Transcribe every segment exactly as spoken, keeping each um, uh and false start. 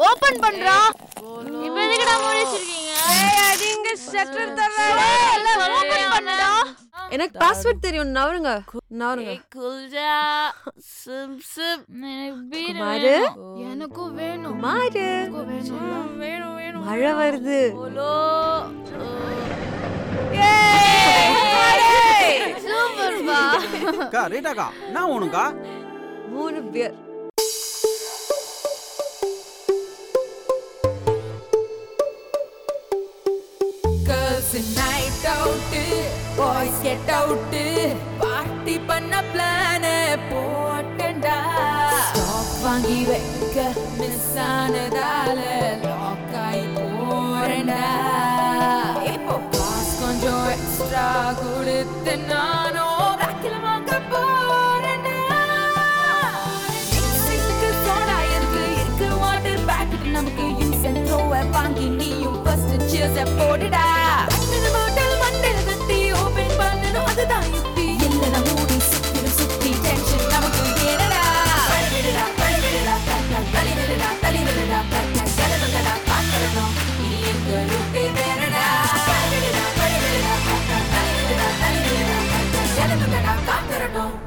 Open பண்றா. இப்போ எதுக்குடா மூடி வச்சிருக்கீங்க? ஏய் அடிங்க ஷட்டர் தரல. ஓபன் பண்ணுடா. எனக்கு பாஸ்வேர்ட் தெரியும். நவருங்க நவருங்க. குல்ஜா சிம் சிம் பீர் மாறு. எனக்கு வேணும். மாறு. வேணும் வேணும். மழை வருது. ஓலோ. ஏய் சூப்பர் பா. கா ரேட்டாக்கா நான் ஓணுக்கா மூணு beer. Girls night out, boys get out, party பண்ண plan போட்டண்டா. Stop வாங்கி வைக்க miss ஆனதால lock ஆயி போறேன்டா. இப்போ காசு கொஞ்சம் extra கொடுத்து நானும் ராக்கில வாங்க போறேன்டா. Exit சோடா இருக்கு இருக்கு water packet நமக்கு use and throw வாங்கி நீயும் first cheers போடுடா. அண்ணன் பாட்டில் மண்ணில் வெட்டி open பண்ணனும் அதுதான் யுக்தி. இல்லைனா மூடி சுத்தி சுத்தி tension நமக்கு ஏறடா. தள்ளிவிடுடா தள்ளிவிடுடா தள்ளி தள்ளிவிடுடா தள்ளிவிடுடா தள்ளி செலவுகளா காக்கிறோம் இனி எங்க ரூட்டே வேறடா. தள்ளிவிடுடா தள்ளிவிடுடா தள்ளிவிடுடா தள்ளிவிடுடா தள்ளி செலவுகளா காக்கிறோம்.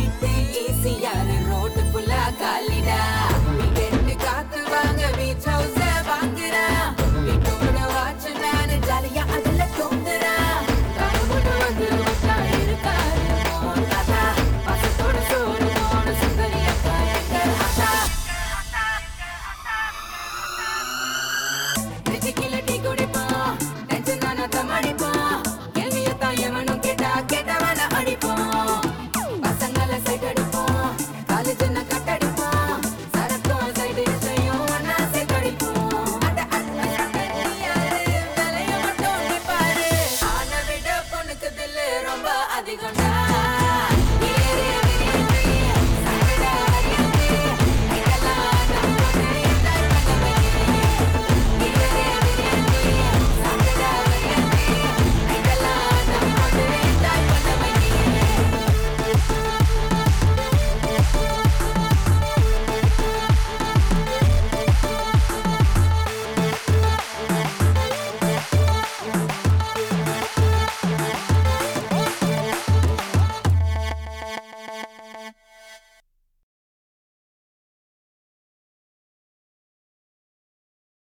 House